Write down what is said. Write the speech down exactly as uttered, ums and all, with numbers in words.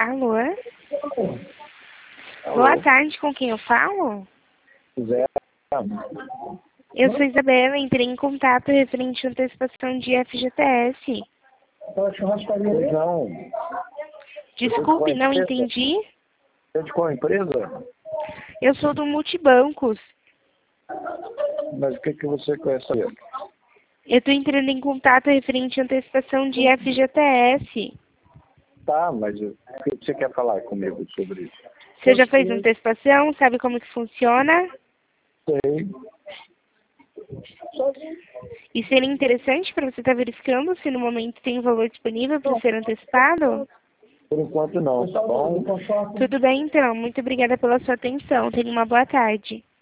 Alô? Alô? Boa tarde, com quem eu falo? Zé. Eu sou Isabela, entrei em contato referente à antecipação de F G T S. Não. Desculpe, não entendi. É de qual empresa? Eu sou do Multibancos. Mas o que, que você quer saber? Eu estou entrando em contato referente à antecipação de F G T S. Tá, mas o que você quer falar comigo sobre isso? Você já fez antecipação? Sabe como que funciona? Sei. E seria interessante para você estar verificando se no momento tem um valor disponível para ser antecipado? Por enquanto não, tá bom? Tudo bem, então. Muito obrigada pela sua atenção. Tenha uma boa tarde.